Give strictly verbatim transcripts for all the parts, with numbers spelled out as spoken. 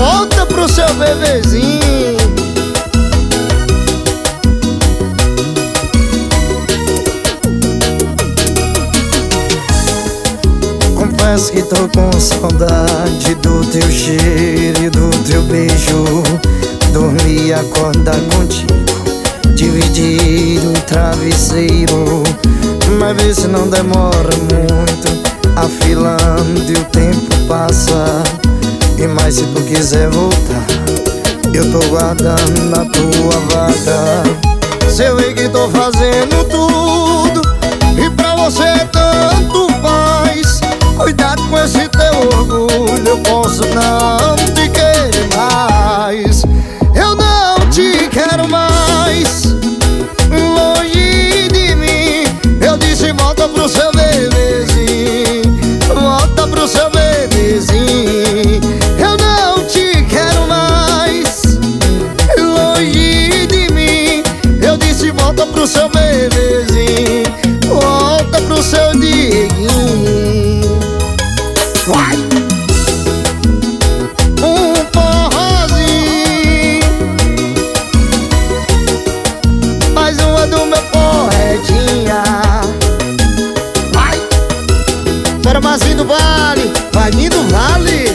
volta pro seu bebezinho. Confesso que tô com saudade do teu cheiro e do teu beijo. Dormir e acordar contigo, dividir um travesseiro. Mas vê se não demora muito, afilando e o tempo passa. E mais se tu quiser voltar, eu tô guardando a tua vaga. Se eu ver que tô fazendo tudo e pra você tanto faz, cuidado com esse teu orgulho, eu posso não te querer mais. Eu não te quero mais, longe de mim. Eu disse volta pro seu bebezinho, volta pro seu bebezinho. Eu não te quero mais, longe de mim. Eu disse volta pro seu bebezinho, volta pro seu Dieguinho. Vai! Um forrozinho, mais uma do meu poetinha. Vai! Bora Mazinho do Vale, vai vir do Vale.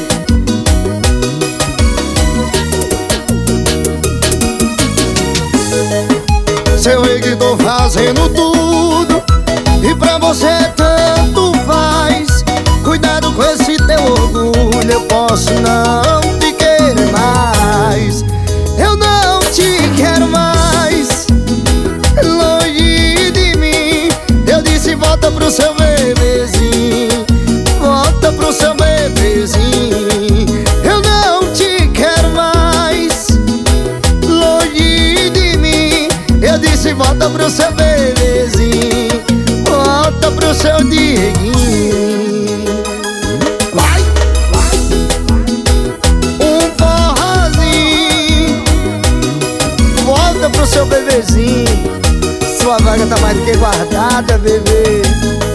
Se eu ver que tô fazendo tudo e pra você tanto faz, cuidado com esse teu orgulho, eu posso não te querer mais. Eu não te quero mais, longe de mim. Eu disse volta pro seu bebezinho, volta pro seu bebezinho. Eu não te quero mais, longe de mim. Eu disse volta pro seu bebezinho, volta pro seu Dieguinho. Vai, vai, um forrozinho, volta pro seu bebezinho. Sua vaga tá mais do que guardada, bebê.